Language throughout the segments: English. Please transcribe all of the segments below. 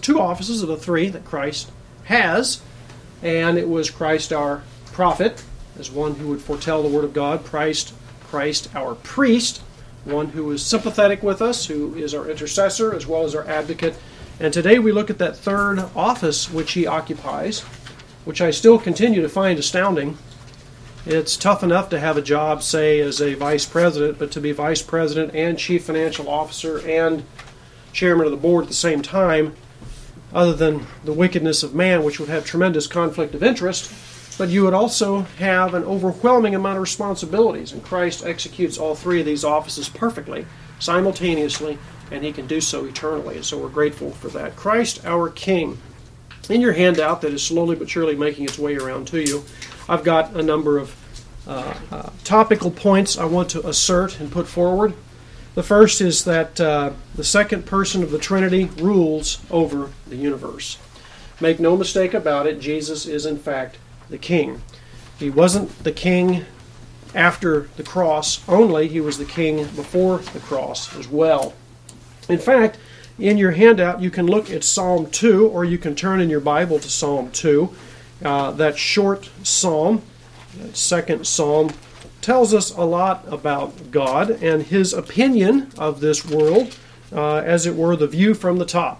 two offices of the three that Christ has, and it was Christ our prophet, as one who would foretell the Word of God, Christ our priest, one who is sympathetic with us, who is our intercessor as well as our advocate. And today we look at that third office which he occupies, which I still continue to find astounding. It's tough enough to have a job, say, as a vice president, but to be vice president and chief financial officer and chairman of the board at the same time, other than the wickedness of man, which would have tremendous conflict of interest, but you would also have an overwhelming amount of responsibilities, and Christ executes all three of these offices perfectly, simultaneously, and he can do so eternally, and so we're grateful for that. Christ our King. In your handout that is slowly but surely making its way around to you, I've got a number of topical points I want to assert and put forward. The first is that the second person of the Trinity rules over the universe. Make no mistake about it, Jesus is in fact the King. He wasn't the King after the cross only, he was the King before the cross as well. In fact, in your handout you can look at Psalm 2, or you can turn in your Bible to Psalm 2. That short psalm, that second psalm, tells us a lot about God and his opinion of this world, as it were, the view from the top.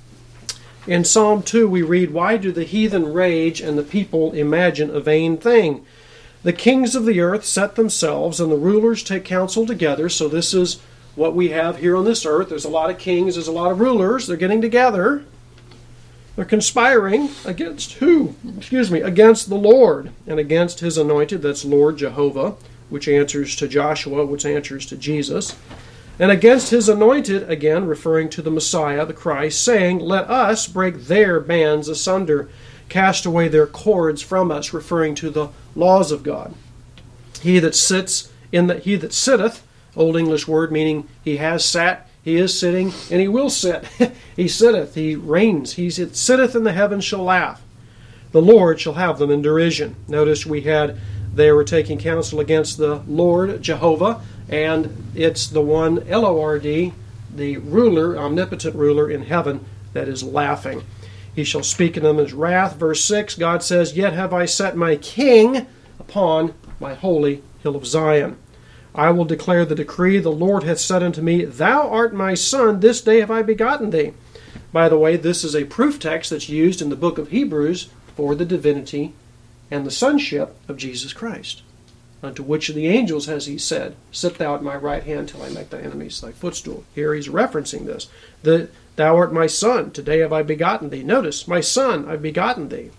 In Psalm 2 we read, "Why do the heathen rage and the people imagine a vain thing? The kings of the earth set themselves, and the rulers take counsel together." So this is what we have here on this earth. There's a lot of kings, there's a lot of rulers, they're getting together. They're conspiring against who? Against the Lord and against his anointed, that's Lord Jehovah, which answers to Joshua, which answers to Jesus. And against his anointed, again referring to the Messiah, the Christ, saying, "Let us break their bands asunder, cast away their cords from us," referring to the laws of God. He that sitteth, Old English word meaning he has sat, he is sitting, and he will sit. He sitteth, he reigns, he sitteth in the heavens shall laugh. The Lord shall have them in derision. Notice they were taking counsel against the Lord Jehovah, and it's the one, Lord, the ruler, omnipotent ruler in heaven, that is laughing. He shall speak in them his wrath. Verse 6, God says, "Yet have I set my king upon my holy hill of Zion. I will declare the decree. The Lord hath said unto me, Thou art my son, this day have I begotten thee." By the way, this is a proof text that's used in the book of Hebrews for the divinity and the sonship of Jesus Christ. "Unto which of the angels has he said, Sit thou at my right hand till I make thy enemies thy footstool?" Here he's referencing this. "Thou art my son, today have I begotten thee." Notice, my son, I've begotten thee.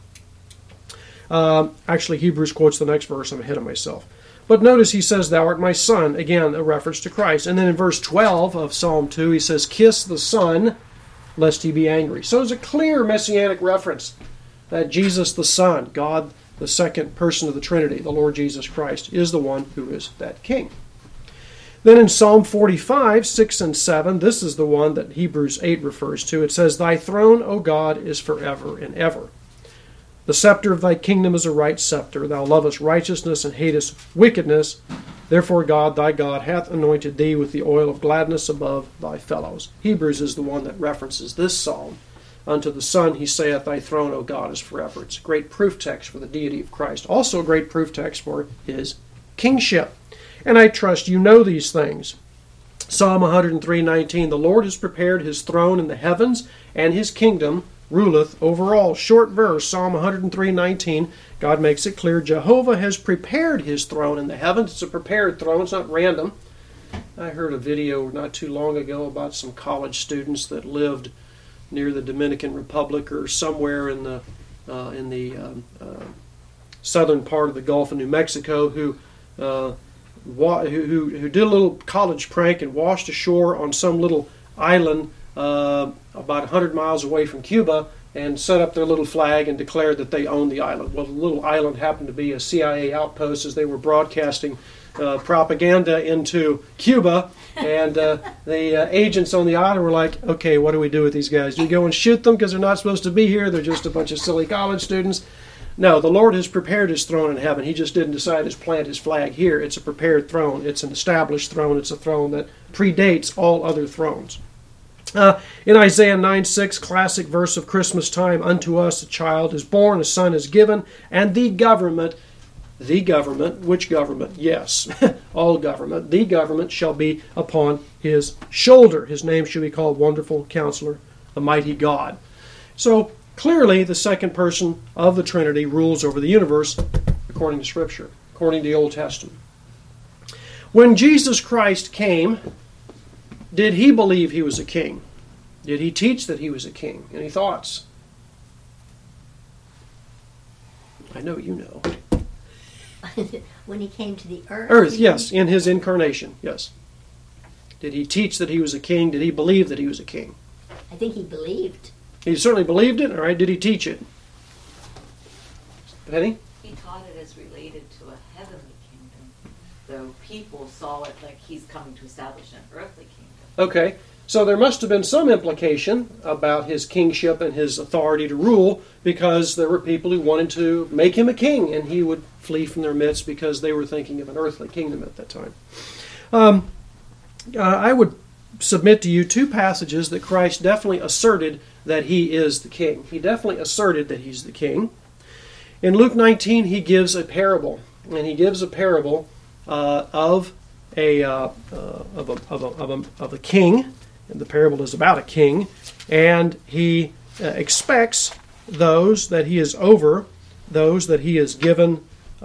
Actually, Hebrews quotes the next verse. I'm ahead of myself. But notice he says, "Thou art my son," again, a reference to Christ. And then in verse 12 of Psalm 2, he says, "Kiss the Son, lest he be angry." So it's a clear messianic reference that Jesus the Son, God the second person of the Trinity, the Lord Jesus Christ, is the one who is that King. Then in Psalm 45, 6 and 7, this is the one that Hebrews 8 refers to. It says, "Thy throne, O God, is forever and ever. The scepter of thy kingdom is a right scepter. Thou lovest righteousness and hatest wickedness. Therefore God, thy God, hath anointed thee with the oil of gladness above thy fellows." Hebrews is the one that references this psalm. "Unto the Son he saith, Thy throne, O God, is forever." It's a great proof text for the deity of Christ. Also a great proof text for his kingship. And I trust you know these things. Psalm 103:19, "The Lord has prepared his throne in the heavens, and his kingdom ruleth over all." Short verse, Psalm 103:19. God makes it clear Jehovah has prepared his throne in the heavens. It's a prepared throne. It's not random. I heard a video not too long ago about some college students that lived near the Dominican Republic or somewhere in the southern part of the Gulf of New Mexico who did a little college prank and washed ashore on some little island about 100 miles away from Cuba and set up their little flag and declared that they owned the island. Well, the little island happened to be a CIA outpost as they were broadcasting propaganda into Cuba, and the agents on the island were like, "Okay, what do we do with these guys? Do we go and shoot them because they're not supposed to be here? They're just a bunch of silly college students." No, the Lord has prepared his throne in heaven. He just didn't decide to plant his flag here. It's a prepared throne. It's an established throne. It's a throne that predates all other thrones. In Isaiah 9:6, classic verse of Christmas time, unto us a child is born, a son is given, and the government, which government? Yes, all government. The government shall be upon his shoulder. His name shall be called Wonderful Counselor, the Mighty God. So clearly the second person of the Trinity rules over the universe according to Scripture, according to the Old Testament. When Jesus Christ came, did he believe he was a king? Did he teach that he was a king? Any thoughts? I know you know. When he came to the earth? Earth, yes, in his incarnation, yes. Did he teach that he was a king? Did he believe that he was a king? I think he believed. He certainly believed it, all right. Did he teach it? Penny? He taught it as related to a heavenly kingdom, though people saw it like he's coming to establish an earthly kingdom. Okay, so there must have been some implication about his kingship and his authority to rule, because there were people who wanted to make him a king, and he would flee from their midst because they were thinking of an earthly kingdom at that time. I would submit to you two passages that Christ definitely asserted that he is the king. He definitely asserted that he's the king. In Luke 19, he gives a parable, and he gives a parable of a king, and the parable is about a king, and he expects those that he is over, those that he is given.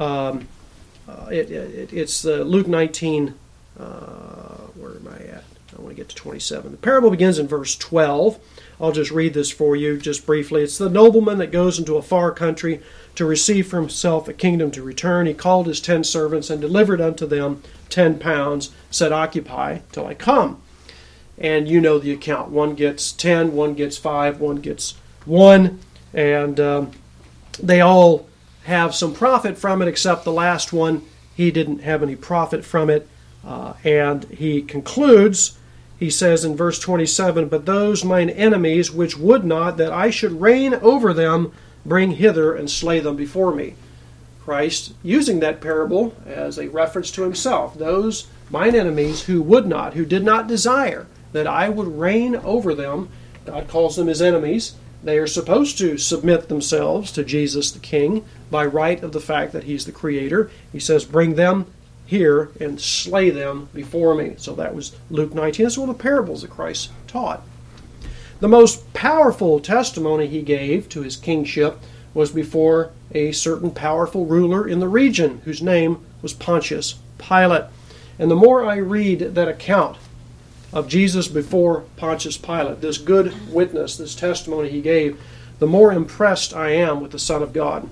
It's Luke 19. Where am I at? I want to get to 27. The parable begins in verse 12. I'll just read this for you just briefly. It's the nobleman that goes into a far country to receive for himself a kingdom to return. He called his 10 servants and delivered unto them 10 pounds, said, occupy till I come. And you know the account. One gets 10, one gets 5, one gets 1, and they all have some profit from it, except the last one, he didn't have any profit from it. And he concludes, he says in verse 27, but those mine enemies which would not that I should reign over them, bring hither and slay them before me. Christ using that parable as a reference to himself. Those mine enemies who would not, who did not desire that I would reign over them, God calls them his enemies. They are supposed to submit themselves to Jesus the King by right of the fact that he's the Creator. He says, bring them here and slay them before me. So that was Luke 19. That's one of the parables that Christ taught. The most powerful testimony he gave to his kingship was before a certain powerful ruler in the region whose name was Pontius Pilate. And the more I read that account of Jesus before Pontius Pilate, this good witness, this testimony he gave, the more impressed I am with the Son of God.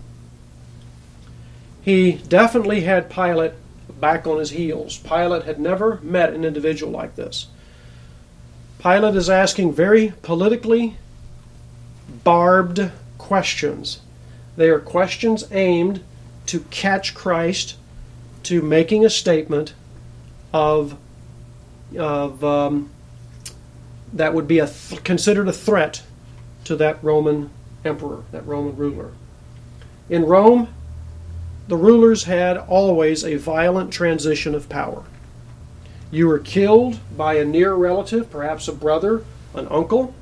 He definitely had Pilate back on his heels. Pilate had never met an individual like this. Pilate is asking very politically barbed questions. They are questions aimed to catch Christ to making a statement of that would be considered a threat to that Roman emperor, that Roman ruler. In Rome, the rulers had always a violent transition of power. You were killed by a near relative, perhaps a brother, an uncle,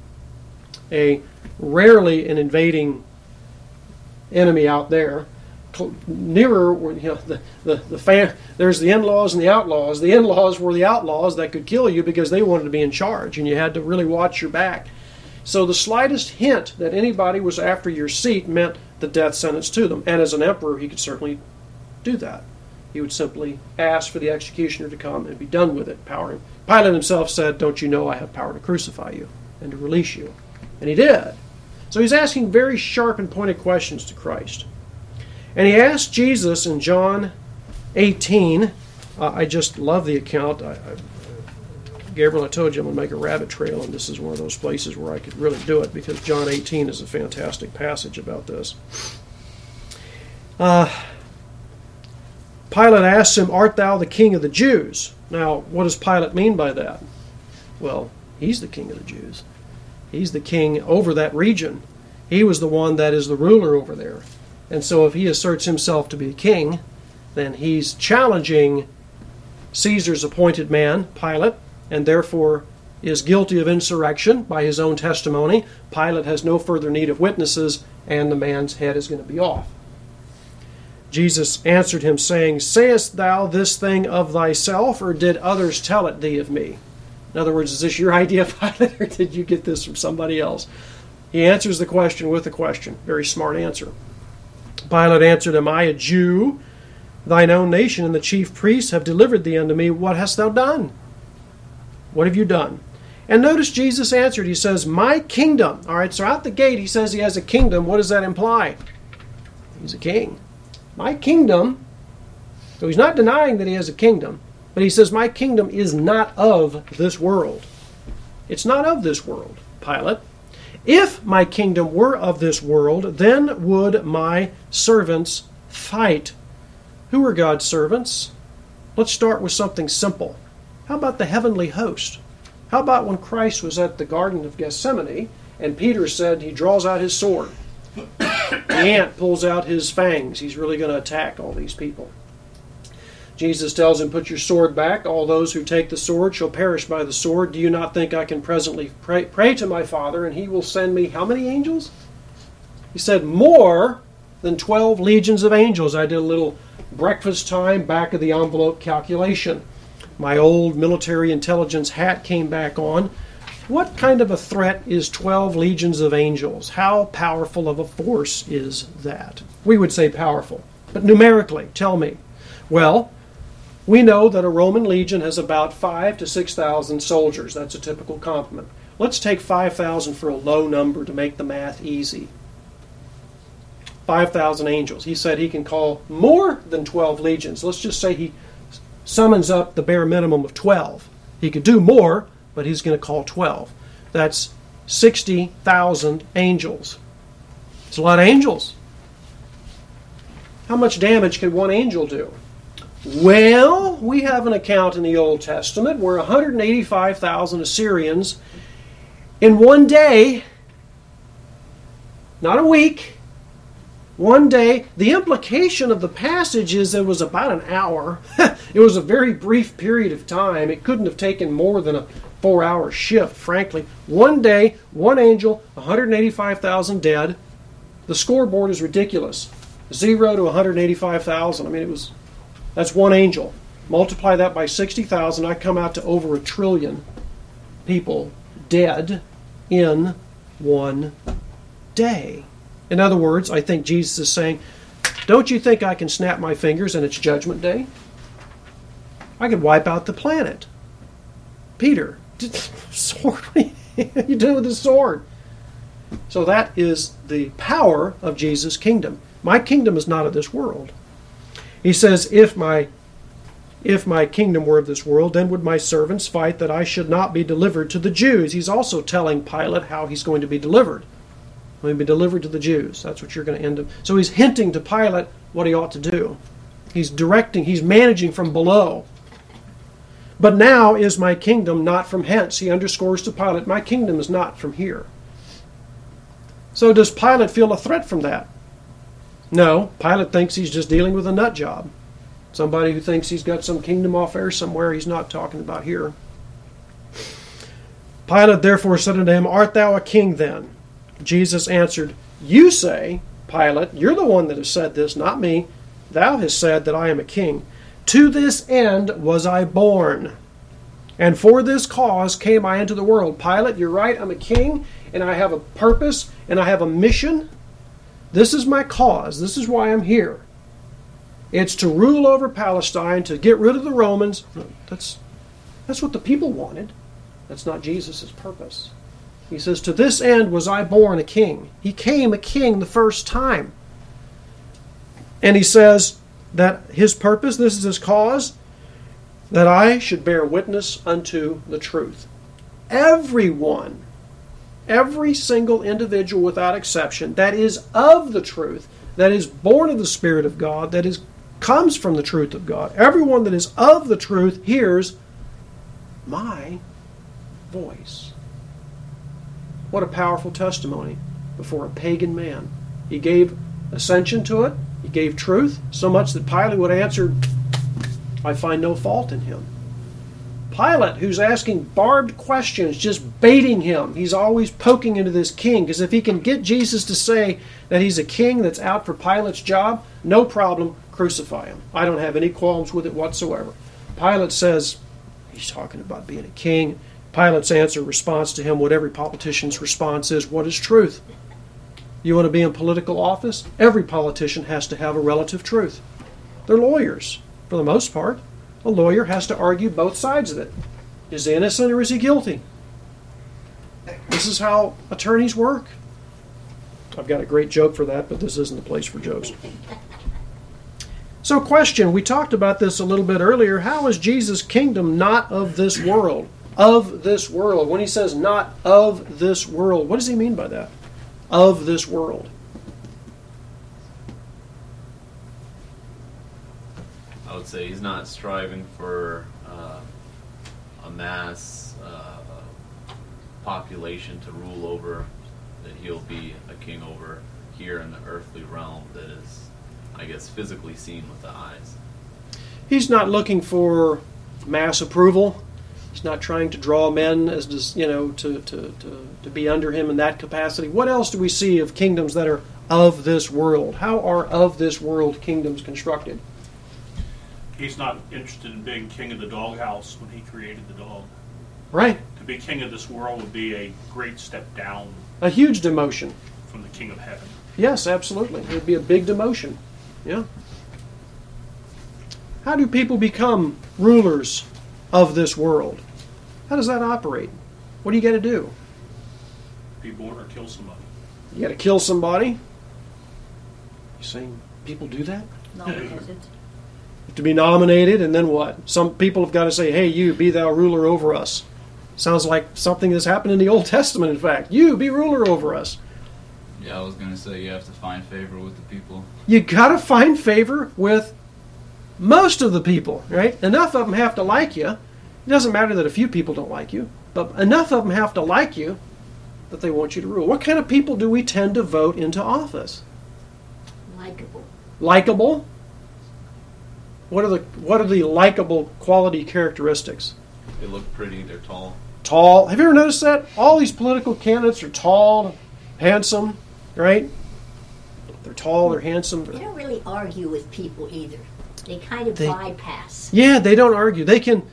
rarely an invading enemy out there. Nearer, there's the in-laws and the outlaws. The in-laws were the outlaws that could kill you because they wanted to be in charge, and you had to really watch your back. So the slightest hint that anybody was after your seat meant the death sentence to them. And as an emperor, he could certainly do that. He would simply ask for the executioner to come and be done with it. Pilate himself said, don't you know I have power to crucify you and to release you? And he did. So he's asking very sharp and pointed questions to Christ. And he asked Jesus in John 18, I just love the account. Gabriel, I told you I'm going to make a rabbit trail, and this is one of those places where I could really do it, because John 18 is a fantastic passage about this. Pilate asks him, art thou the king of the Jews? Now, what does Pilate mean by that? Well, he's the king of the Jews. He's the king over that region. He was the one that is the ruler over there. And so if he asserts himself to be a king, then he's challenging Caesar's appointed man, Pilate, and therefore is guilty of insurrection by his own testimony. Pilate has no further need of witnesses, and the man's head is going to be off. Jesus answered him, saying, Sayest thou this thing of thyself, or did others tell it thee of me? In other words, is this your idea, Pilate, or did you get this from somebody else? He answers the question with a question. Very smart answer. Pilate answered, Am I a Jew? Thine own nation and the chief priests have delivered thee unto me. What hast thou done? What have you done? And notice Jesus answered. He says, My kingdom. All right, so out the gate he says he has a kingdom. What does that imply? He's a king. My kingdom. So he's not denying that he has a kingdom. But he says, My kingdom is not of this world. It's not of this world, Pilate. If my kingdom were of this world, then would my servants fight. Who are God's servants? Let's start with something simple. How about the heavenly host? How about when Christ was at the Garden of Gethsemane and Peter said he draws out his sword? The ant pulls out his fangs. He's really going to attack all these people. Jesus tells him, Put your sword back. All those who take the sword shall perish by the sword. Do you not think I can presently pray to my Father, and he will send me how many angels? He said, more than 12 legions of angels. I did a little breakfast time back of the envelope calculation. My old military intelligence hat came back on. What kind of a threat is 12 legions of angels? How powerful of a force is that? We would say powerful. But numerically, tell me. Well, we know that a Roman legion has about 5,000 to 6,000 soldiers. That's a typical complement. Let's take 5,000 for a low number to make the math easy. 5,000 angels. He said he can call more than 12 legions. Let's just say he summons up the bare minimum of 12. He could do more, but he's going to call 12. That's 60,000 angels. It's a lot of angels. How much damage can one angel do? Well, we have an account in the Old Testament where 185,000 Assyrians in one day, not a week, one day. The implication of the passage is it was about an hour. It was a very brief period of time. It couldn't have taken more than a 4-hour shift, frankly. One day, one angel, 185,000 dead. The scoreboard is ridiculous. 0 to 185,000. I mean, that's one angel. Multiply that by 60,000, I come out to over 1 trillion people dead in one day. In other words, I think Jesus is saying, don't you think I can snap my fingers and it's judgment day? I could wipe out the planet. Peter, sword, what are you doing with the sword? So that is the power of Jesus' kingdom. My kingdom is not of this world. He says, if my kingdom were of this world, then would my servants fight that I should not be delivered to the Jews. He's also telling Pilate how he's going to be delivered. Going to be delivered to the Jews. That's what you're going to end up. So he's hinting to Pilate what he ought to do. He's directing, he's managing from below. But now is my kingdom not from hence. He underscores to Pilate, my kingdom is not from here. So does Pilate feel a threat from that? No, Pilate thinks he's just dealing with a nut job. Somebody who thinks he's got some kingdom affair somewhere he's not talking about here. Pilate therefore said unto him, Art thou a king then? Jesus answered, You say, Pilate, you're the one that has said this, not me. Thou hast said that I am a king. To this end was I born, and for this cause came I into the world. Pilate, you're right, I'm a king, and I have a purpose, and I have a mission. This is my cause. This is why I'm here. It's to rule over Palestine, to get rid of the Romans. That's what the people wanted. That's not Jesus' purpose. He says, to this end was I born a king. He came a king the first time. And he says that his purpose, this is his cause, that I should bear witness unto the truth. Everyone, every single individual without exception that is of the truth, that is born of the Spirit of God, that comes from the truth of God, everyone that is of the truth hears my voice. What a powerful testimony before a pagan man. He gave ascension to it. He gave truth, so much that Pilate would answer, I find no fault in him. Pilate, who's asking barbed questions, just baiting him. He's always poking into this king, because if he can get Jesus to say that he's a king that's out for Pilate's job, no problem, crucify him. I don't have any qualms with it whatsoever. Pilate says, he's talking about being a king. Pilate's response to him, what every politician's response is, what is truth? You want to be in political office? Every politician has to have a relative truth. They're lawyers, for the most part. A lawyer has to argue both sides of it. Is he innocent or is he guilty? This is how attorneys work. I've got a great joke for that, but this isn't the place for jokes. So, question, we talked about this a little bit earlier. How is Jesus' kingdom not of this world? Of this world. When he says not of this world, what does he mean by that? Of this world. I would say he's not striving for a mass population to rule over, that he'll be a king over here in the earthly realm that is, I guess, physically seen with the eyes. He's not looking for mass approval. He's not trying to draw men as to be under him in that capacity. What else do we see of kingdoms that are of this world? How are of this world kingdoms constructed? He's not interested in being king of the doghouse when he created the dog. Right. To be king of this world would be a great step down A huge demotion. from the king of heaven. Yes, absolutely. It would be a big demotion. Yeah. How do people become rulers of this world? How does that operate? What do you got to do? Be born or kill somebody. You got to kill somebody? You saying people do that? Nominated. To be nominated, and then what? Some people have got to say, hey, you, be thou ruler over us. Sounds like something that's happened in the Old Testament, in fact. You, be ruler over us. Yeah, I was going to say you have to find favor with the people. You got to find favor with most of the people, right? Enough of them have to like you. It doesn't matter that a few people don't like you, but enough of them have to like you that they want you to rule. What kind of people do we tend to vote into office? Likeable. Likeable? What are the likable quality characteristics? They look pretty, they're tall. Tall. Have you ever noticed that? All these political candidates are tall, handsome, right? They're tall, they're handsome. They don't really argue with people either. They kind of bypass. Yeah, they don't argue. They can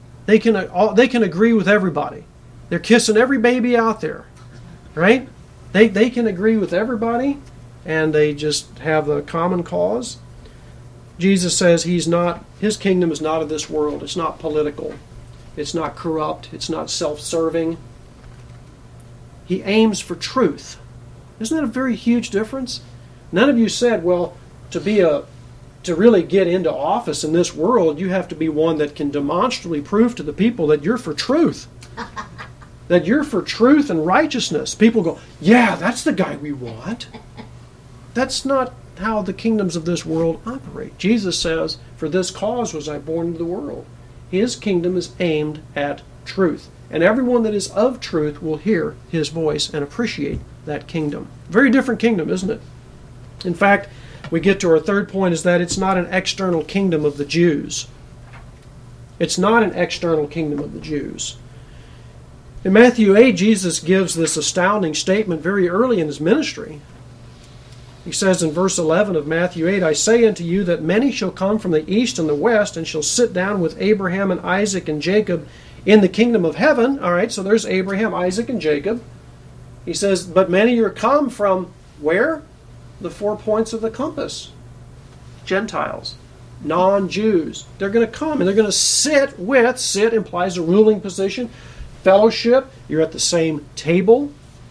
agree with everybody. They're kissing every baby out there, right? They can agree with everybody, and they just have a common cause. Jesus says his kingdom is not of this world. It's not political. It's not corrupt. It's not self-serving. He aims for truth. Isn't that a very huge difference? None of you said, well, to really get into office in this world, you have to be one that can demonstrably prove to the people that you're for truth. That you're for truth and righteousness. People go, yeah, that's the guy we want. That's not how the kingdoms of this world operate. Jesus says, for this cause was I born into the world. His kingdom is aimed at truth. And everyone that is of truth will hear his voice and appreciate that kingdom. Very different kingdom, isn't it? In fact, we get to our third point, is that it's not an external kingdom of the Jews. It's not an external kingdom of the Jews. In Matthew 8, Jesus gives this astounding statement very early in his ministry. He says in verse 11 of Matthew 8, I say unto you that many shall come from the east and the west and shall sit down with Abraham and Isaac and Jacob in the kingdom of heaven. All right, so there's Abraham, Isaac, and Jacob. He says, but many are come from where? The 4 points of the compass. Gentiles, non-Jews. They're going to come and they're going to sit implies a ruling position, fellowship, you're at the same table.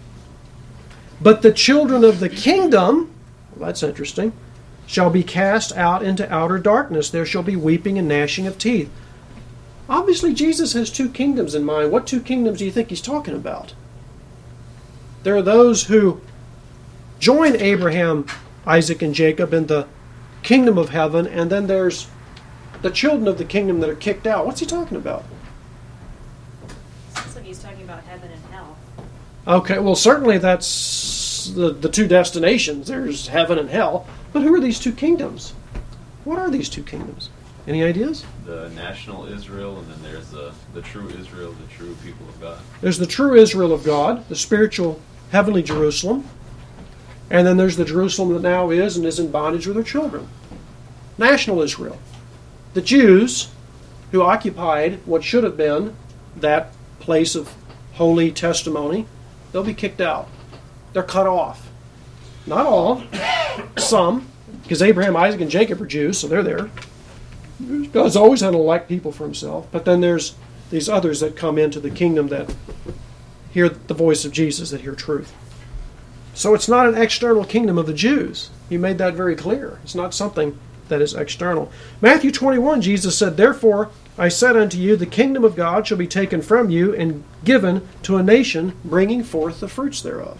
But the children of the kingdom, well, that's interesting, shall be cast out into outer darkness. There shall be weeping and gnashing of teeth. Obviously, Jesus has two kingdoms in mind. What two kingdoms do you think he's talking about? There are those who join Abraham, Isaac, and Jacob in the kingdom of heaven, and then there's the children of the kingdom that are kicked out. What's he talking about? Sounds like he's talking about heaven and hell. Okay, well, certainly that's the two destinations. There's heaven and hell. But who are these two kingdoms? What are these two kingdoms? Any ideas? The national Israel, and then there's the true Israel, the true people of God. There's the true Israel of God, the spiritual heavenly Jerusalem. And then there's the Jerusalem that now is and is in bondage with her children. National Israel. The Jews who occupied what should have been that place of holy testimony, they'll be kicked out. They're cut off. Not all. Some. Because Abraham, Isaac, and Jacob are Jews, so they're there. God's always had to elect people for himself. But then there's these others that come into the kingdom that hear the voice of Jesus, that hear truth. So it's not an external kingdom of the Jews. He made that very clear. It's not something that is external. Matthew 21, Jesus said, "Therefore I said unto you, the kingdom of God shall be taken from you and given to a nation, bringing forth the fruits thereof."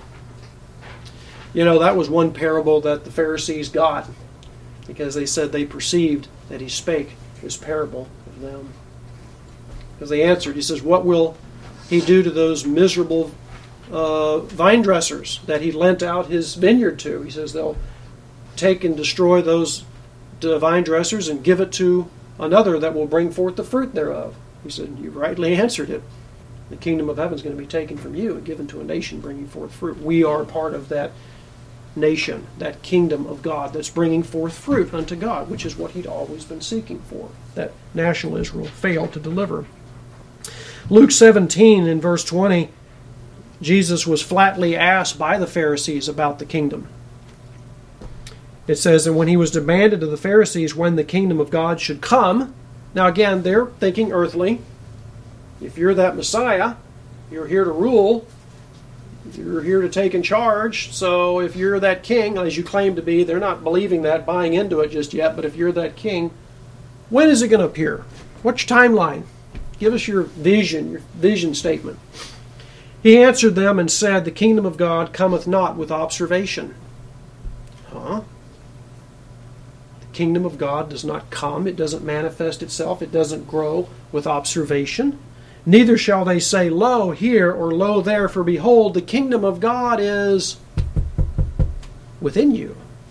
You know, that was one parable that the Pharisees got, because they said they perceived that he spake this parable of them. Because they answered, he says, "What will he do to those miserable vine dressers that he lent out his vineyard to?" He says they'll take and destroy those vine dressers and give it to another that will bring forth the fruit thereof. He said, "You rightly answered it. The kingdom of heaven is going to be taken from you and given to a nation bringing forth fruit." We are part of that nation, that kingdom of God that's bringing forth fruit unto God, which is what he'd always been seeking for. That national Israel failed to deliver. Luke 17 in verse 20, Jesus was flatly asked by the Pharisees about the kingdom. It says, "And when he was demanded of the Pharisees when the kingdom of God should come," now again, they're thinking earthly. If you're that Messiah, you're here to rule, you're here to take in charge, so if you're that king, as you claim to be, they're not believing that, buying into it just yet, but if you're that king, when is it going to appear? What's your timeline? Give us your vision statement. He answered them and said, "The kingdom of God cometh not with observation." Huh? The kingdom of God does not come. It doesn't manifest itself. It doesn't grow with observation. "Neither shall they say, Lo here, or Lo there, for behold, the kingdom of God is within you."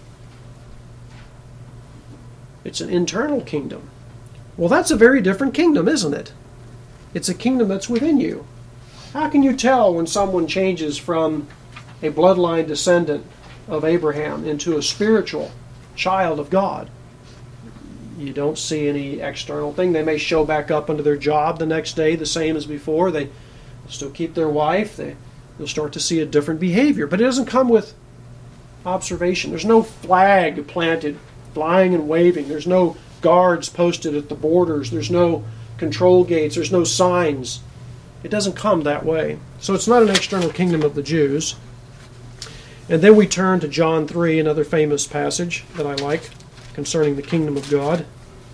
It's an internal kingdom. Well, that's a very different kingdom, isn't it? It's a kingdom that's within you. How can you tell when someone changes from a bloodline descendant of Abraham into a spiritual child of God? You don't see any external thing. They may show back up into their job the next day the same as before. They still keep their wife. You'll start to see a different behavior. But it doesn't come with observation. There's no flag planted, flying and waving. There's no guards posted at the borders. There's no control gates. There's no signs. It doesn't come that way. So it's not an external kingdom of the Jews. And then we turn to John 3, another famous passage that I like concerning the kingdom of God.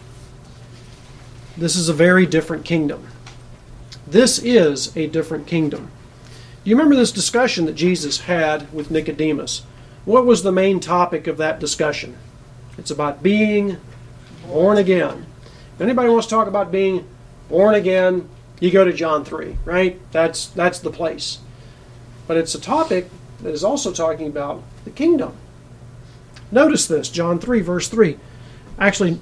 This is a very different kingdom. This is a different kingdom. Do you remember this discussion that Jesus had with Nicodemus? What was the main topic of that discussion? It's about being born again. If anybody wants to talk about being born again, you go to John 3, right? That's the place. But it's a topic that is also talking about the kingdom. Notice this, John 3, verse 3. Actually,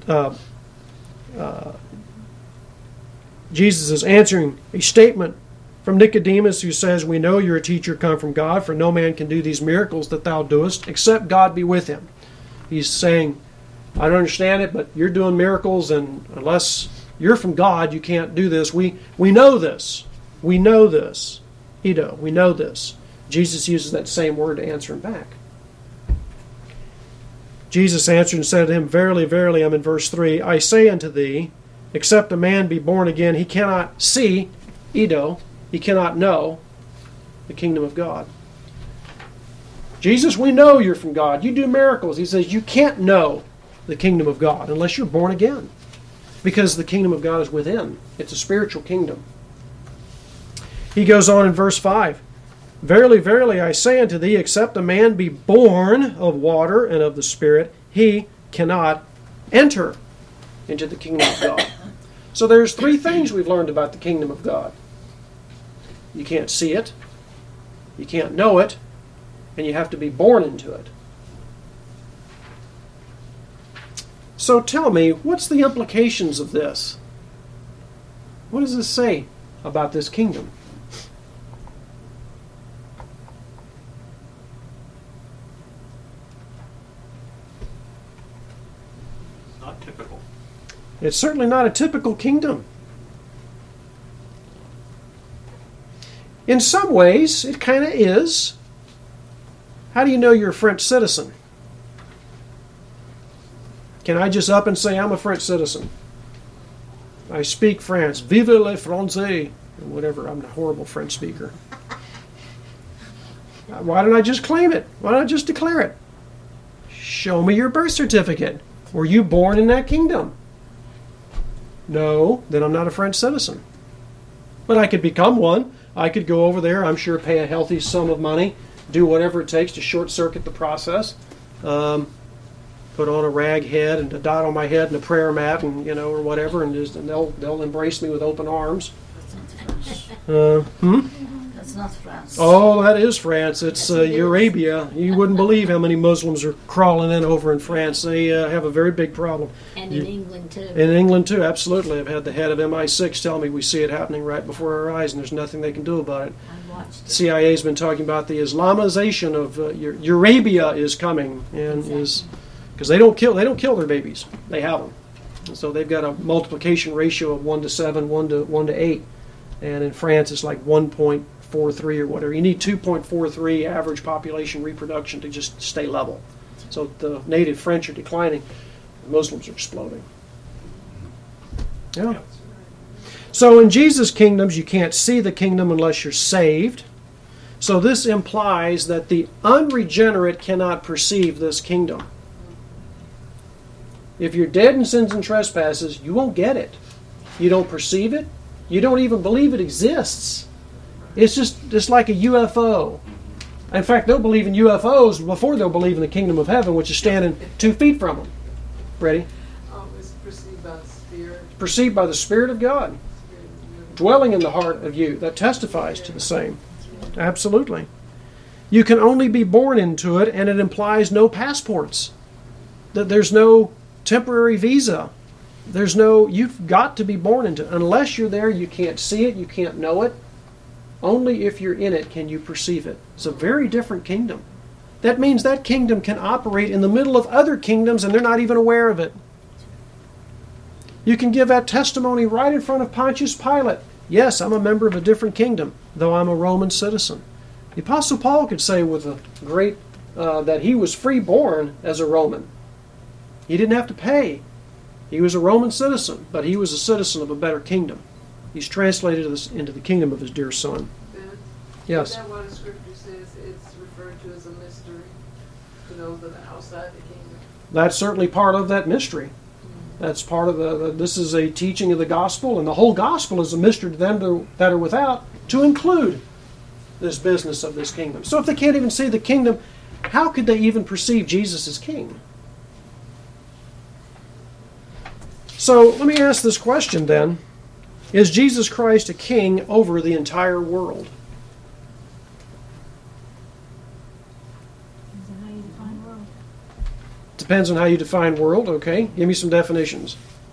Jesus is answering a statement from Nicodemus who says, "We know you're a teacher come from God, for no man can do these miracles that thou doest, except God be with him." He's saying, I don't understand it, but you're doing miracles, and unless you're from God, you can't do this. We know this. We know this. Edo, we know this. Jesus uses that same word to answer him back. Jesus answered and said to him, "Verily, verily," I'm in verse 3, "I say unto thee, except a man be born again, he cannot see," Edo, he cannot know the kingdom of God. Jesus, we know you're from God. You do miracles. He says you can't know the kingdom of God unless you're born again, because the kingdom of God is within. It's a spiritual kingdom. He goes on in verse 5, "Verily, verily, I say unto thee, except a man be born of water and of the Spirit, he cannot enter into the kingdom of God." So there's three things we've learned about the kingdom of God. You can't see it, you can't know it, and you have to be born into it. So tell me, what's the implications of this? What does this say about this kingdom? Not typical. It's certainly not a typical kingdom. In some ways, it kind of is. How do you know you're a French citizen? Can I just up and say I'm a French citizen? I speak France. Vive les Français. Or whatever, I'm a horrible French speaker. Why don't I just claim it? Why don't I just declare it? Show me your birth certificate. Were you born in that kingdom? No, then I'm not a French citizen. But I could become one. I could go over there, I'm sure, pay a healthy sum of money, do whatever it takes to short-circuit the process, put on a rag head and a dot on my head and a prayer mat, and or whatever, and they'll embrace me with open arms. That's not France. Oh, that is France. It's Arabia. You wouldn't believe how many Muslims are crawling in over in France. They have a very big problem. And in England, too. In England, too, absolutely. I've had the head of MI6 tell me we see it happening right before our eyes, and there's nothing they can do about it. I watched it. CIA's been talking about the Islamization of Arabia is coming, and is because they don't kill their babies. They have them, and so they've got a multiplication ratio of 1 to 7, 1 to 8, and in France it's like 1.43 or whatever. You need 2.43 average population reproduction to just stay level. So the native French are declining, the Muslims are exploding. Yeah. So in Jesus' kingdoms, you can't see the kingdom unless you're saved. So this implies that the unregenerate cannot perceive this kingdom. If you're dead in sins and trespasses, you won't get it. You don't perceive it. You don't even believe it exists. It's just like a UFO. In fact, they'll believe in UFOs before they'll believe in the kingdom of heaven, which is standing 2 feet from them. Ready? It's perceived by the Spirit. Perceived by the Spirit of God, dwelling in the heart of you. That testifies to the same. Absolutely. You can only be born into it, and it implies no passports. That there's no temporary visa. You've got to be born into it. Unless you're there, you can't see it, you can't know it. Only if you're in it can you perceive it. It's a very different kingdom. That means that kingdom can operate in the middle of other kingdoms and they're not even aware of it. You can give that testimony right in front of Pontius Pilate. Yes, I'm a member of a different kingdom, though I'm a Roman citizen. The Apostle Paul could say with a great that he was free-born as a Roman. He didn't have to pay. He was a Roman citizen, but he was a citizen of a better kingdom. He's translated into the kingdom of his dear Son. Ben, Yes. Is that what the scripture says it's referred to as a mystery to those that are outside the kingdom? That's certainly part of that mystery. That's part of this is a teaching of the gospel, and the whole gospel is a mystery to them that are without, to include this business of this kingdom. So if they can't even see the kingdom, how could they even perceive Jesus as king? So let me ask this question then. Is Jesus Christ a king over the entire world? Depends on how you define world. Depends on how you define world, okay? Give me some definitions.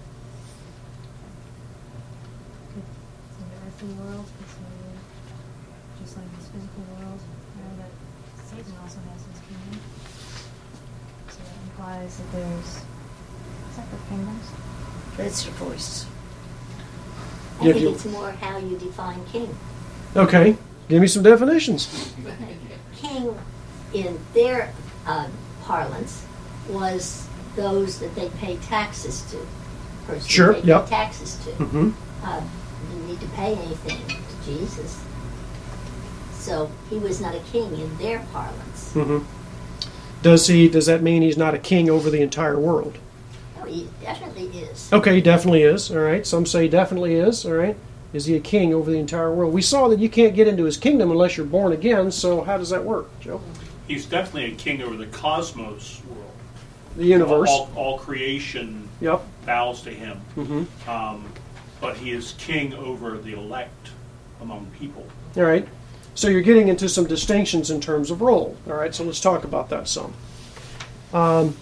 So the earthly world is just like this physical world, that Satan also has his kingdom. So that implies that there's separate kingdoms. That's your voice. I Yeah, think you- it's more how you define king. Okay, give me some definitions. King, in their parlance, was those that they pay taxes to. Person Sure, they pay yep. taxes to. Mm-hmm. Didn't need to pay anything to Jesus. So he was not a king in their parlance. Mm-hmm. Does that mean he's not a king over the entire world? No, he definitely is. Okay, he definitely is. All right. Some say he definitely is. All right. Is he a king over the entire world? We saw that you can't get into his kingdom unless you're born again. So how does that work, Joe? He's definitely a king over the cosmos world. The universe. All creation Yep. bows to him. Mm-hmm. But he is king over the elect among people. All right. So you're getting into some distinctions in terms of role. All right. So let's talk about that some.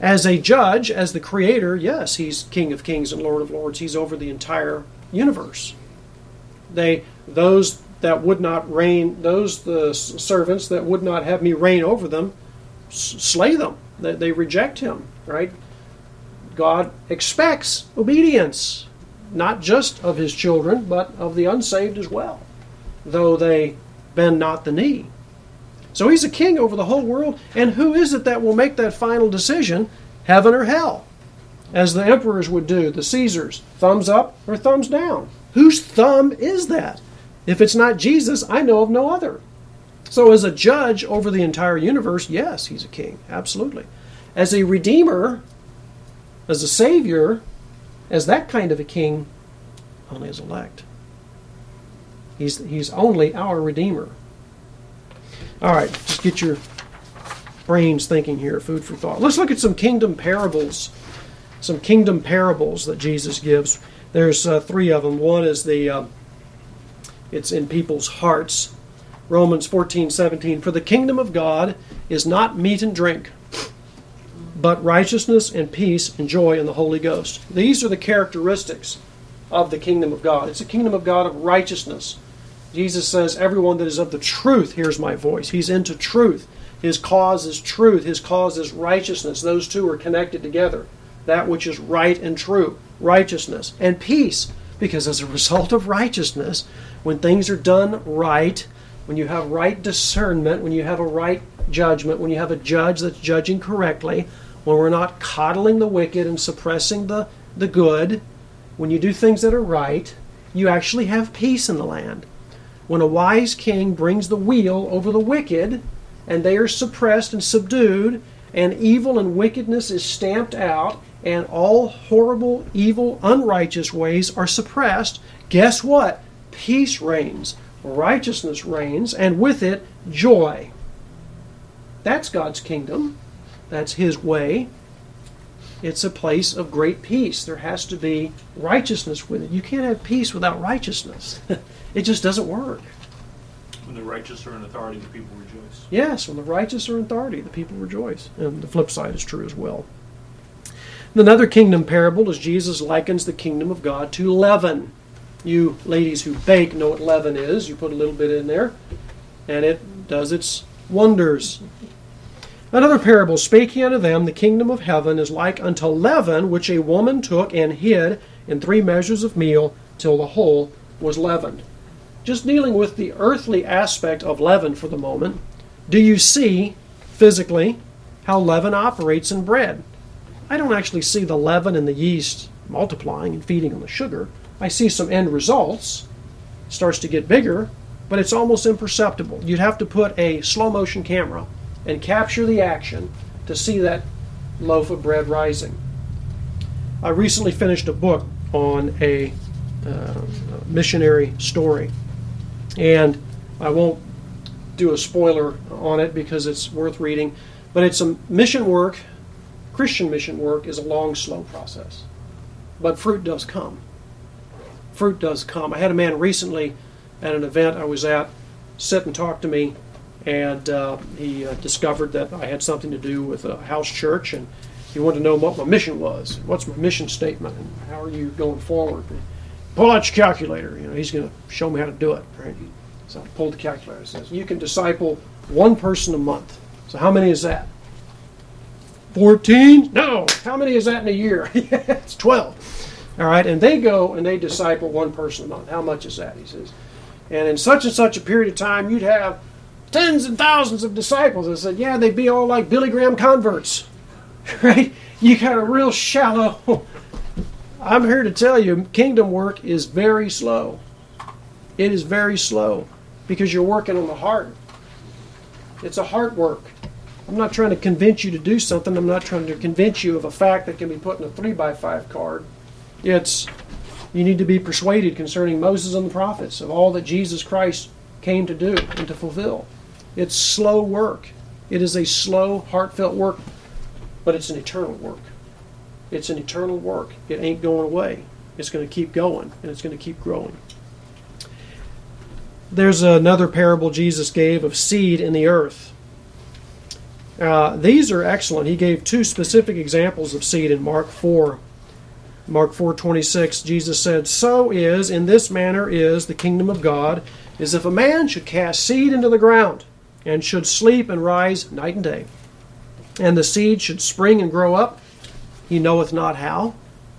As a judge, as the creator, yes, he's King of Kings and Lord of Lords. He's over the entire universe. Those that would not reign, the servants that would not have me reign over them, slay them. They reject him, right? God expects obedience, not just of his children, but of the unsaved as well, though they bend not the knee. So he's a king over the whole world, and who is it that will make that final decision, heaven or hell? As the emperors would do, the Caesars, thumbs up or thumbs down. Whose thumb is that? If it's not Jesus, I know of no other. So as a judge over the entire universe, yes, he's a king, absolutely. As a redeemer, as a savior, as that kind of a king, only as elect. He's only our redeemer. All right, just get your brains thinking here, food for thought. Let's look at some kingdom parables. Some kingdom parables that Jesus gives. There's 3 of them. One is it's in people's hearts. Romans 14:17. For the kingdom of God is not meat and drink, but righteousness and peace and joy in the Holy Ghost. These are the characteristics of the kingdom of God. It's a kingdom of God of righteousness. Jesus says, everyone that is of the truth hears my voice. He's into truth. His cause is truth. His cause is righteousness. Those two are connected together. That which is right and true. Righteousness. And peace. Because as a result of righteousness, when things are done right, when you have right discernment, when you have a right judgment, when you have a judge that's judging correctly, when we're not coddling the wicked and suppressing the good, when you do things that are right, you actually have peace in the land. When a wise king brings the wheel over the wicked, and they are suppressed and subdued, and evil and wickedness is stamped out, and all horrible, evil, unrighteous ways are suppressed, guess what? Peace reigns, righteousness reigns, and with it, joy. That's God's kingdom. That's His way. It's a place of great peace. There has to be righteousness with it. You can't have peace without righteousness. It just doesn't work. When the righteous are in authority, the people rejoice. Yes, when the righteous are in authority, the people rejoice. And the flip side is true as well. Another kingdom parable is Jesus likens the kingdom of God to leaven. You ladies who bake know what leaven is. You put a little bit in there, and it does its wonders. Another parable, spake he unto them, the kingdom of heaven is like unto leaven, which a woman took and hid in 3 measures of meal, till the whole was leavened. Just dealing with the earthly aspect of leaven for the moment, do you see, physically, how leaven operates in bread? I don't actually see the leaven and the yeast multiplying and feeding on the sugar. I see some end results. It starts to get bigger, but it's almost imperceptible. You'd have to put a slow-motion camera and capture the action to see that loaf of bread rising. I recently finished a book on a missionary story, and I won't do a spoiler on it because it's worth reading, but it's a mission work. Christian mission work is a long, slow process, but fruit does come. Fruit does come. I had a man recently at an event I was at sit and talk to me, and he discovered that I had something to do with a house church, and he wanted to know what my mission was. What's my mission statement, and how are you going forward? Pull out your calculator. He's going to show me how to do it, right? So I pulled the calculator. It says, you can disciple 1 person a month. So how many is that? 14? No. How many is that in a year? It's 12. All right, and they go and they disciple 1 person a month. How much is that? He says. And in such and such a period of time, you'd have tens and thousands of disciples. I said, yeah, they'd be all like Billy Graham converts, right? You got a real shallow. I'm here to tell you, kingdom work is very slow. It is very slow because you're working on the heart. It's a heart work. I'm not trying to convince you to do something. I'm not trying to convince you of a fact that can be put in a 3x5 card. It's, you need to be persuaded concerning Moses and the prophets of all that Jesus Christ came to do and to fulfill. It's slow work. It is a slow, heartfelt work, but it's an eternal work. It's an eternal work. It ain't going away. It's going to keep going, and it's going to keep growing. There's another parable Jesus gave of seed in the earth. These are excellent. He gave two specific examples of seed in Mark 4. Mark 4:26, Jesus said, "So is, in this manner is, the kingdom of God, as if a man should cast seed into the ground, and should sleep and rise night and day. And the seed should spring and grow up, he knoweth not how."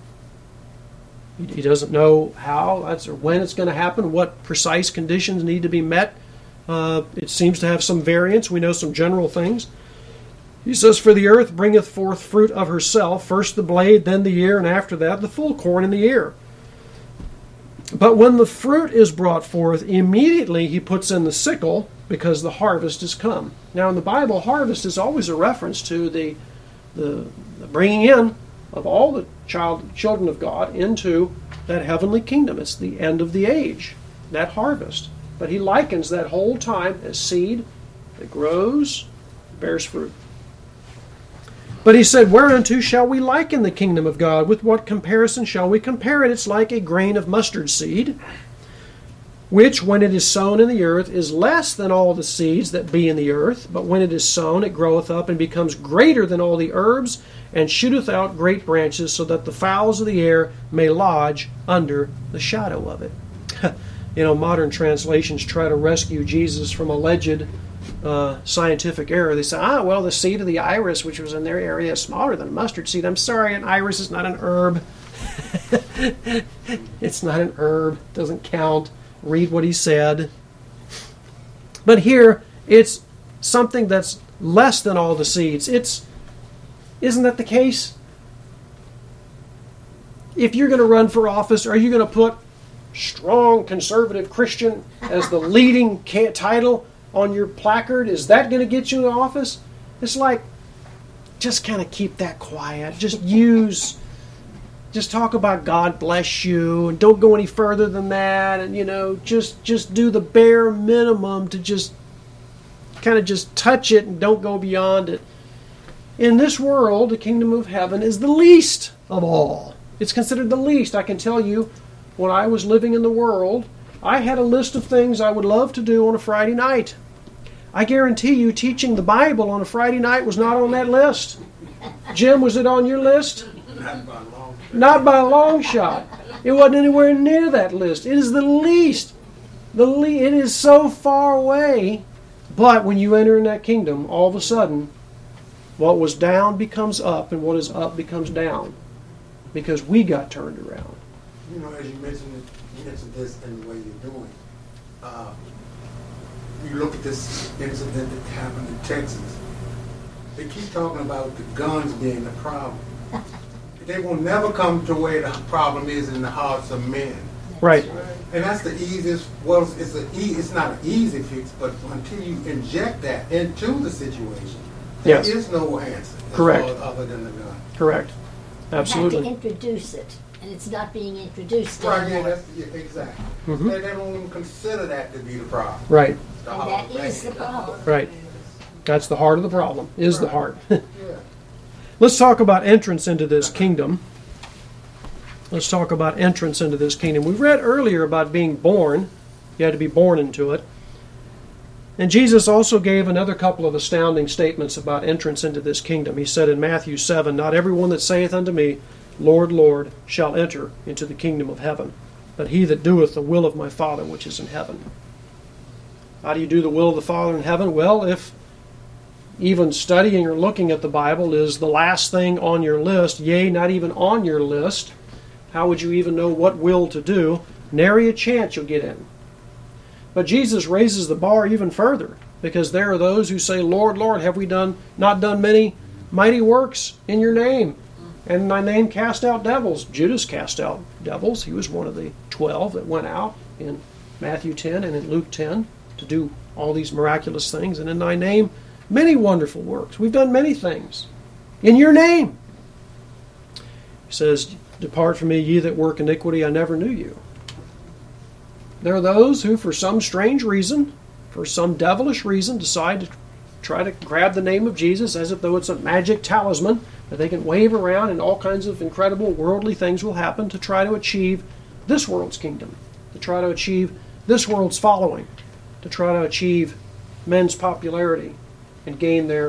He doesn't know how, or when it's going to happen, what precise conditions need to be met. It seems to have some variance. We know some general things. He says, "For the earth bringeth forth fruit of herself, first the blade, then the ear, and after that the full corn in the ear. But when the fruit is brought forth, immediately he puts in the sickle, because the harvest is come." Now in the Bible, harvest is always a reference to the bringing in of all the children of God into that heavenly kingdom. It's the end of the age, that harvest. But he likens that whole time as seed that grows, bears fruit. But he said, "Whereunto shall we liken the kingdom of God? With what comparison shall we compare it? It's like a grain of mustard seed, which, when it is sown in the earth, is less than all the seeds that be in the earth. But when it is sown, it groweth up and becomes greater than all the herbs, and shooteth out great branches, so that the fowls of the air may lodge under the shadow of it." Modern translations try to rescue Jesus from alleged scientific error. They say, the seed of the iris, which was in their area, is smaller than a mustard seed. I'm sorry, an iris is not an herb. It's not an herb. It doesn't count. Read what he said. But here, it's something that's less than all the seeds. Isn't that the case? If you're going to run for office, are you going to put strong conservative Christian as the leading title on your placard? Is that going to get you in office? It's like, just kind of keep that quiet. Just talk about God bless you, and don't go any further than that, and just do the bare minimum to just kind of just touch it and don't go beyond it. In this world, the kingdom of heaven is the least of all. It's considered the least. I can tell you, when I was living in the world, I had a list of things I would love to do on a Friday night. I guarantee you, teaching the Bible on a Friday night was not on that list. Jim, was it on your list? Not by a long shot. It wasn't anywhere near that list. It is the least. It is so far away. But when you enter in that kingdom, all of a sudden, what was down becomes up, and what is up becomes down, because we got turned around. As you mentioned this in the way you're doing, you look at this incident that happened in Texas. They keep talking about the guns being the problem. They will never come to where the problem is in the hearts of men. Right. And that's the easiest. Well, it's not an easy fix, but until you inject that into the situation, there is no answer. Correct. Other than the gun. Correct. Absolutely. You have to introduce it, and it's not being introduced Right. anymore. Exactly. Mm-hmm. They don't even consider that to be the problem. Right. And that is the problem. Right. That's the heart of the problem. Is the heart. Yeah. Let's talk about entrance into this kingdom. Let's talk about entrance into this kingdom. We read earlier about being born. You had to be born into it. And Jesus also gave another couple of astounding statements about entrance into this kingdom. He said in Matthew 7, "Not everyone that saith unto me, Lord, Lord, shall enter into the kingdom of heaven, but he that doeth the will of my Father which is in heaven." How do you do the will of the Father in heaven? Well, if even studying or looking at the Bible is the last thing on your list, yea, not even on your list, how would you even know what will to do? Nary a chance you'll get in. But Jesus raises the bar even further, because there are those who say, "Lord, Lord, have we not done many mighty works in your name? And in thy name cast out devils." Judas cast out devils. He was one of the 12 that went out in Matthew 10 and in Luke 10 to do all these miraculous things. "And in thy name many wonderful works." We've done many things in your name. He says, "Depart from me, ye that work iniquity, I never knew you." There are those who, for some strange reason, for some devilish reason, decide to try to grab the name of Jesus as if though it's a magic talisman that they can wave around, and all kinds of incredible worldly things will happen to try to achieve this world's kingdom, to try to achieve this world's following, to try to achieve men's popularity and gain their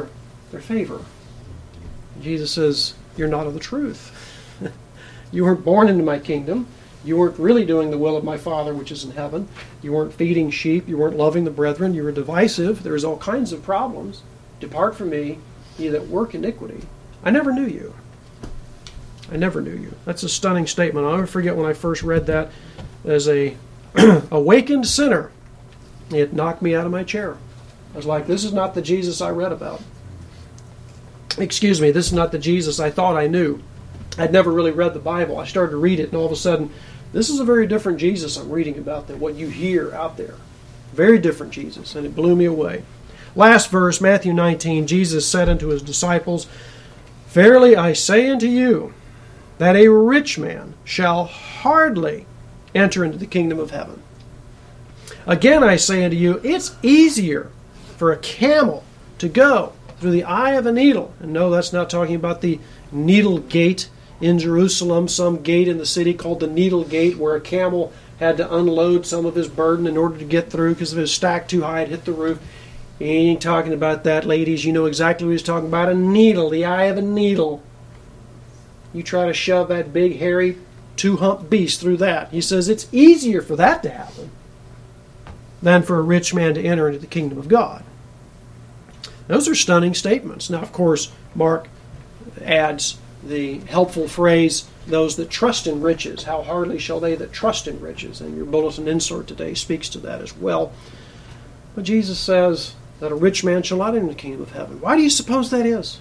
their favor. Jesus says, you're not of the truth. You weren't born into my kingdom. You weren't really doing the will of my Father which is in heaven. You weren't feeding sheep. You weren't loving the brethren. You were divisive. There's all kinds of problems. Depart from me, ye that work iniquity. I never knew you. I never knew you. That's a stunning statement. I'll never forget when I first read that as a awakened sinner. It knocked me out of my chair. I was like, this is not the Jesus I read about. Excuse me, this is not the Jesus I thought I knew. I'd never really read the Bible. I started to read it, and all of a sudden, this is a very different Jesus I'm reading about than what you hear out there. Very different Jesus, and it blew me away. Last verse, Matthew 19, Jesus said unto his disciples, Verily I say unto you, that a rich man shall hardly enter into the kingdom of heaven. Again I say unto you, it's easier for a camel to go through the eye of a needle. And no, that's not talking about the needle gate in Jerusalem, some gate in the city called the Needle Gate, where a camel had to unload some of his burden in order to get through because if it was stacked too high, it hit the roof. He ain't talking about that, ladies. You know exactly what he's talking about. A needle, the eye of a needle. You try to shove that big, hairy, two-hump beast through that. He says it's easier for that to happen than for a rich man to enter into the kingdom of God. Those are stunning statements. Now, of course, Mark adds the helpful phrase, those that trust in riches. How hardly shall they that trust in riches? And your bulletin insert today speaks to that as well. But Jesus says that a rich man shall not enter the kingdom of heaven. Why do you suppose that is?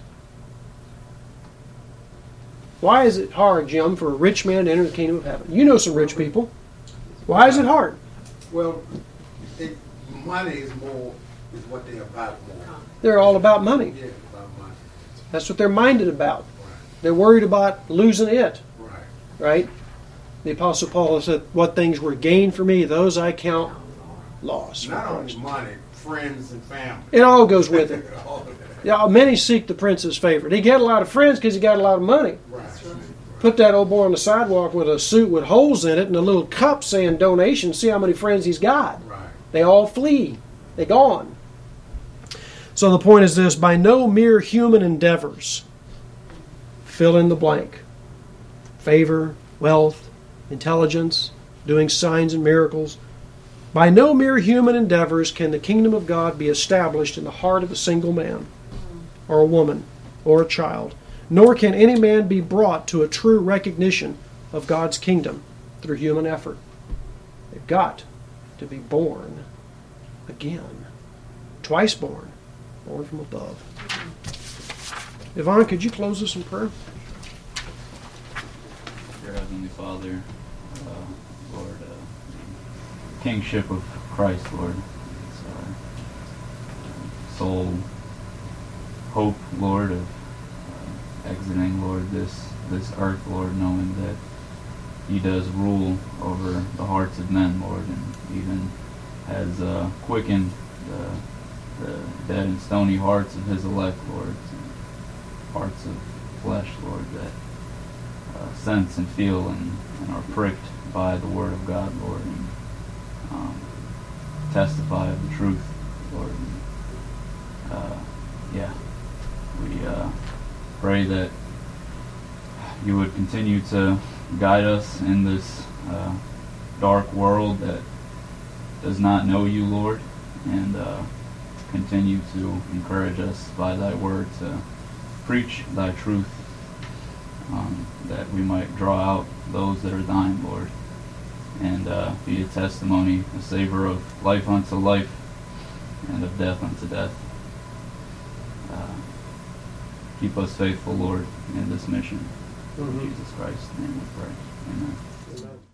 Why is it hard, Jim, for a rich man to enter the kingdom of heaven? You know some rich people. Why is it hard? Well, money is what they're about more. They're all about money. Yeah, about money. That's what they're minded about. Right. They're worried about losing it. Right. Right? The Apostle Paul said, what things were gained for me, those I count loss. Not only money, friends and family. It all goes with it. All of that. Yeah, many seek the prince's favor. He got a lot of friends because he got a lot of money. Right. Put that old boy on the sidewalk with a suit with holes in it and a little cup saying donation. See how many friends he's got. Right. They all flee. They're gone. So the point is this, by no mere human endeavors, fill in the blank. Favor, wealth, intelligence, doing signs and miracles. By no mere human endeavors can the kingdom of God be established in the heart of a single man, or a woman, or a child. Nor can any man be brought to a true recognition of God's kingdom through human effort. They've got to be born again. Twice born. Born from above. Yvonne, could you close us in prayer? Dear Heavenly Father, Lord, the kingship of Christ, Lord, it's our sole hope, Lord, of exiting, Lord, this earth, Lord, knowing that He does rule over the hearts of men, Lord, and even has quickened the dead and stony hearts of His elect, Lord, and hearts of flesh, Lord, that sense and feel and are pricked by the Word of God, Lord, and testify of the truth, Lord. We pray that You would continue to guide us in this dark world that does not know You, Lord, and continue to encourage us by Thy word to preach Thy truth, that we might draw out those that are Thine, Lord, and be a testimony, a savor of life unto life and of death unto death. Keep us faithful, Lord, in this mission. In Jesus Christ's name we pray. Amen. Amen.